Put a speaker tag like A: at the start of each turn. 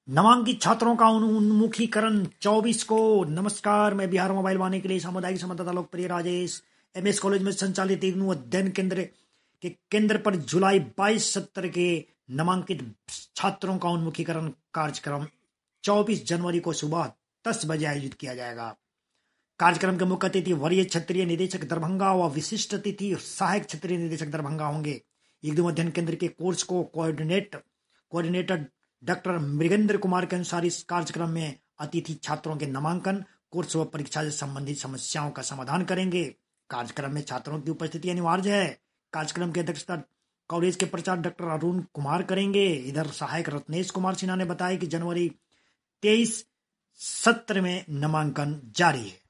A: नामांकित छात्रों का उन्मुखीकरण 24 को। नमस्कार, मैं बिहार मोबाइल वाणी के लिए सामुदायिक संवाददाता लोकप्रिय राजेश एमएस कॉलेज में संचालित एक अध्ययन केंद्र के केंद्र पर जुलाई 22 सत्र के नामांकित छात्रों का उन्मुखीकरण कार्यक्रम 24 जनवरी को सुबह 10 बजे आयोजित किया जाएगा। कार्यक्रम के मुख्य अतिथि वरीय क्षेत्रीय निदेशक दरभंगा व विशिष्ट अतिथि सहायक क्षेत्रीय निदेशक दरभंगा होंगे। एक अध्ययन केंद्र के कोर्स को कोऑर्डिनेटर डॉक्टर मृगेंद्र कुमार के अनुसार इस कार्यक्रम में अतिथि छात्रों के नामांकन, कोर्स व परीक्षा से संबंधित समस्याओं का समाधान करेंगे। कार्यक्रम में छात्रों की उपस्थिति अनिवार्य है। कार्यक्रम की अध्यक्षता कॉलेज के प्राचार्य डॉक्टर अरुण कुमार करेंगे। इधर सहायक रत्नेश कुमार सिन्हा ने बताया कि जनवरी 23 सत्र में नामांकन जारी है।